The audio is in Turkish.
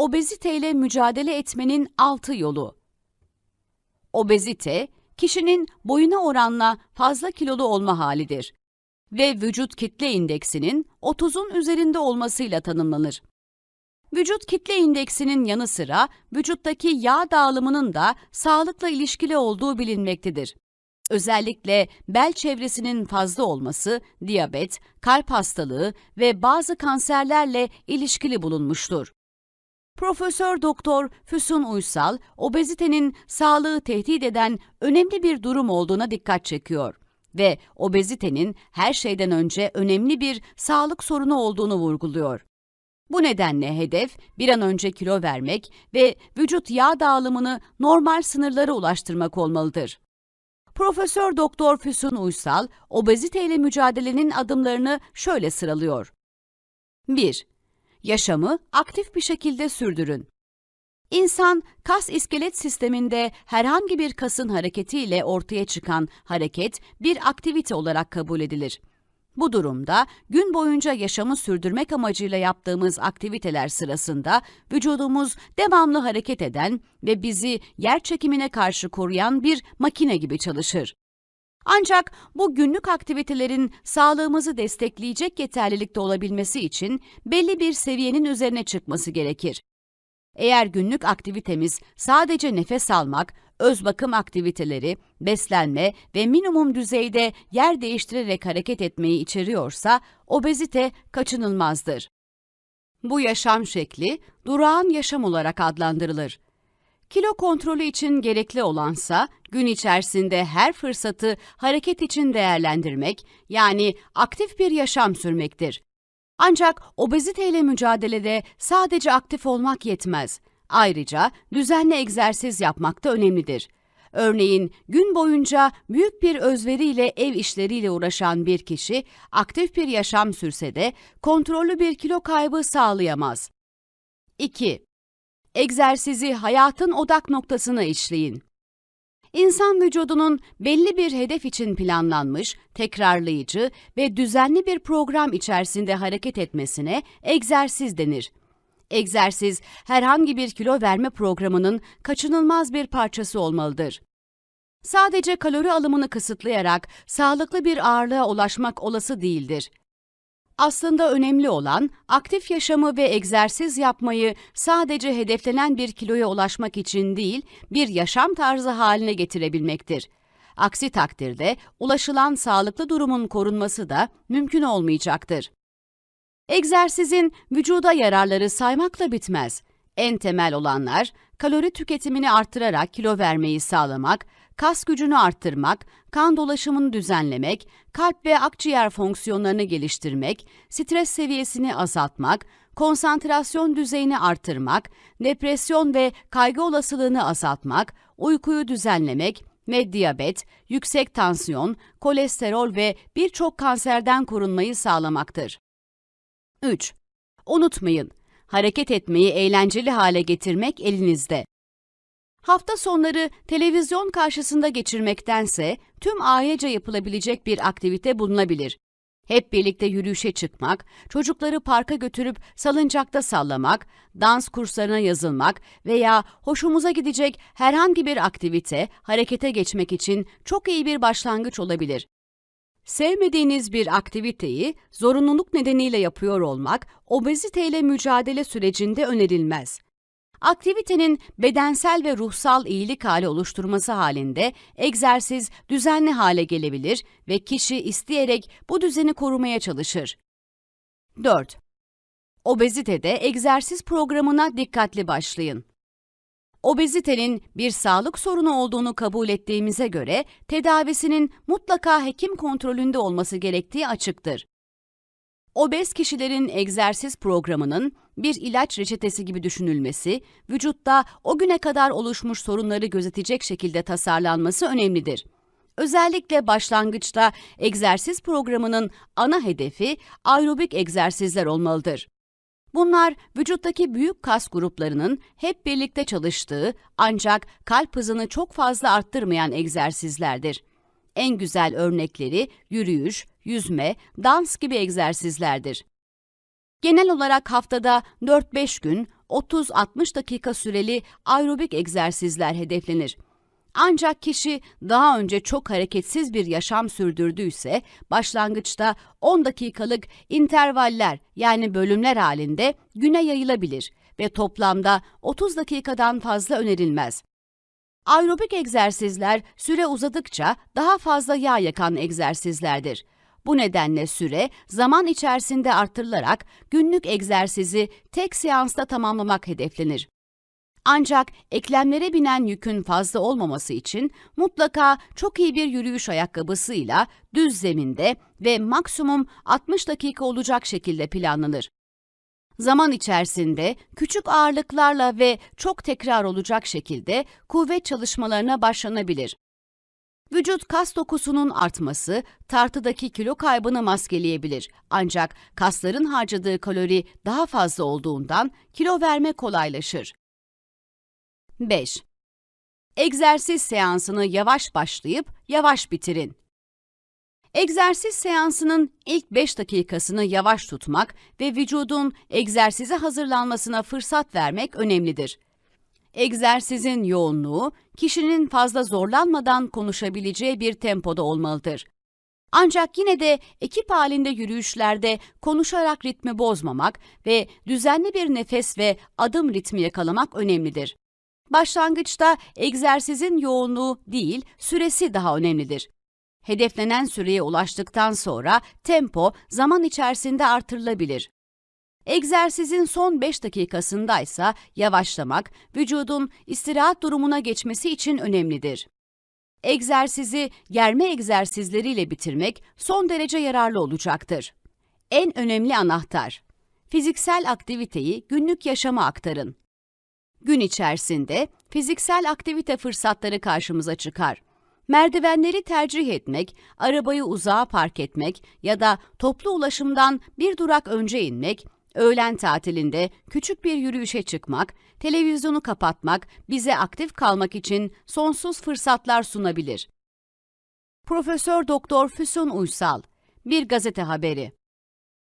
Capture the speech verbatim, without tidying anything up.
Obeziteyle mücadele etmenin altı yolu. Obezite, kişinin boyuna oranla fazla kilolu olma halidir ve vücut kitle indeksinin otuzun üzerinde olmasıyla tanımlanır. Vücut kitle indeksinin yanı sıra vücuttaki yağ dağılımının da sağlıkla ilişkili olduğu bilinmektedir. Özellikle bel çevresinin fazla olması, diyabet, kalp hastalığı ve bazı kanserlerle ilişkili bulunmuştur. Profesör Doktor Füsun Uysal, obezitenin sağlığı tehdit eden önemli bir durum olduğuna dikkat çekiyor ve obezitenin her şeyden önce önemli bir sağlık sorunu olduğunu vurguluyor. Bu nedenle hedef bir an önce kilo vermek ve vücut yağ dağılımını normal sınırlara ulaştırmak olmalıdır. Profesör Doktor Füsun Uysal, obeziteyle mücadelenin adımlarını şöyle sıralıyor. bir. Yaşamı aktif bir şekilde sürdürün. İnsan, kas-iskelet sisteminde herhangi bir kasın hareketiyle ortaya çıkan hareket bir aktivite olarak kabul edilir. Bu durumda gün boyunca yaşamı sürdürmek amacıyla yaptığımız aktiviteler sırasında vücudumuz devamlı hareket eden ve bizi yerçekimine karşı koruyan bir makine gibi çalışır. Ancak bu günlük aktivitelerin sağlığımızı destekleyecek yeterlilikte olabilmesi için belli bir seviyenin üzerine çıkması gerekir. Eğer günlük aktivitemiz sadece nefes almak, öz bakım aktiviteleri, beslenme ve minimum düzeyde yer değiştirerek hareket etmeyi içeriyorsa, obezite kaçınılmazdır. Bu yaşam şekli, durağan yaşam olarak adlandırılır. Kilo kontrolü için gerekli olansa, gün içerisinde her fırsatı hareket için değerlendirmek, yani aktif bir yaşam sürmektir. Ancak obeziteyle mücadelede sadece aktif olmak yetmez. Ayrıca düzenli egzersiz yapmak da önemlidir. Örneğin gün boyunca büyük bir özveriyle ev işleriyle uğraşan bir kişi aktif bir yaşam sürse de kontrollü bir kilo kaybı sağlayamaz. iki. Egzersizi hayatın odak noktasına işleyin. İnsan vücudunun belli bir hedef için planlanmış, tekrarlayıcı ve düzenli bir program içerisinde hareket etmesine egzersiz denir. Egzersiz, herhangi bir kilo verme programının kaçınılmaz bir parçası olmalıdır. Sadece kalori alımını kısıtlayarak sağlıklı bir ağırlığa ulaşmak olası değildir. Aslında önemli olan, aktif yaşamı ve egzersiz yapmayı sadece hedeflenen bir kiloya ulaşmak için değil, bir yaşam tarzı haline getirebilmektir. Aksi takdirde, ulaşılan sağlıklı durumun korunması da mümkün olmayacaktır. Egzersizin vücuda yararları saymakla bitmez. En temel olanlar, kalori tüketimini arttırarak kilo vermeyi sağlamak, kas gücünü arttırmak, kan dolaşımını düzenlemek, kalp ve akciğer fonksiyonlarını geliştirmek, stres seviyesini azaltmak, konsantrasyon düzeyini artırmak, depresyon ve kaygı olasılığını azaltmak, uykuyu düzenlemek ve diyabet, yüksek tansiyon, kolesterol ve birçok kanserden korunmayı sağlamaktır. üç. Unutmayın, hareket etmeyi eğlenceli hale getirmek elinizde. Hafta sonları televizyon karşısında geçirmektense tüm ailece yapılabilecek bir aktivite bulunabilir. Hep birlikte yürüyüşe çıkmak, çocukları parka götürüp salıncakta sallamak, dans kurslarına yazılmak veya hoşumuza gidecek herhangi bir aktivite, harekete geçmek için çok iyi bir başlangıç olabilir. Sevmediğiniz bir aktiviteyi zorunluluk nedeniyle yapıyor olmak, obeziteyle mücadele sürecinde önerilmez. Aktivitenin bedensel ve ruhsal iyilik hali oluşturması halinde egzersiz düzenli hale gelebilir ve kişi isteyerek bu düzeni korumaya çalışır. dört. Obezitede egzersiz programına dikkatli başlayın. Obezitenin bir sağlık sorunu olduğunu kabul ettiğimize göre tedavisinin mutlaka hekim kontrolünde olması gerektiği açıktır. Obez kişilerin egzersiz programının bir ilaç reçetesi gibi düşünülmesi, vücutta o güne kadar oluşmuş sorunları gözetecek şekilde tasarlanması önemlidir. Özellikle başlangıçta egzersiz programının ana hedefi aerobik egzersizler olmalıdır. Bunlar vücuttaki büyük kas gruplarının hep birlikte çalıştığı ancak kalp hızını çok fazla arttırmayan egzersizlerdir. En güzel örnekleri yürüyüş, yüzme, dans gibi egzersizlerdir. Genel olarak haftada dört beş gün otuz altmış dakika süreli aerobik egzersizler hedeflenir. Ancak kişi daha önce çok hareketsiz bir yaşam sürdürdüyse, başlangıçta on dakikalık intervaller yani bölümler halinde güne yayılabilir ve toplamda otuz dakikadan fazla önerilmez. Aerobik egzersizler süre uzadıkça daha fazla yağ yakan egzersizlerdir. Bu nedenle süre zaman içerisinde artırılarak günlük egzersizi tek seansta tamamlamak hedeflenir. Ancak eklemlere binen yükün fazla olmaması için mutlaka çok iyi bir yürüyüş ayakkabısıyla düz zeminde ve maksimum altmış dakika olacak şekilde planlanır. Zaman içerisinde küçük ağırlıklarla ve çok tekrar olacak şekilde kuvvet çalışmalarına başlanabilir. Vücut kas dokusunun artması tartıdaki kilo kaybını maskeleyebilir. Ancak kasların harcadığı kalori daha fazla olduğundan kilo verme kolaylaşır. beş. Egzersiz seansını yavaş başlayıp yavaş bitirin. Egzersiz seansının ilk beş dakikasını yavaş tutmak ve vücudun egzersize hazırlanmasına fırsat vermek önemlidir. Egzersizin yoğunluğu, kişinin fazla zorlanmadan konuşabileceği bir tempoda olmalıdır. Ancak yine de ekip halinde yürüyüşlerde konuşarak ritmi bozmamak ve düzenli bir nefes ve adım ritmi yakalamak önemlidir. Başlangıçta egzersizin yoğunluğu değil, süresi daha önemlidir. Hedeflenen süreye ulaştıktan sonra tempo zaman içerisinde artırılabilir. Egzersizin son beş dakikasındaysa yavaşlamak, vücudun istirahat durumuna geçmesi için önemlidir. Egzersizi germe egzersizleriyle bitirmek son derece yararlı olacaktır. En önemli anahtar: fiziksel aktiviteyi günlük yaşama aktarın. Gün içerisinde fiziksel aktivite fırsatları karşımıza çıkar. Merdivenleri tercih etmek, arabayı uzağa park etmek ya da toplu ulaşımdan bir durak önce inmek, öğlen tatilinde küçük bir yürüyüşe çıkmak, televizyonu kapatmak bize aktif kalmak için sonsuz fırsatlar sunabilir. Profesör Doktor Füsun Uysal, bir gazete haberi.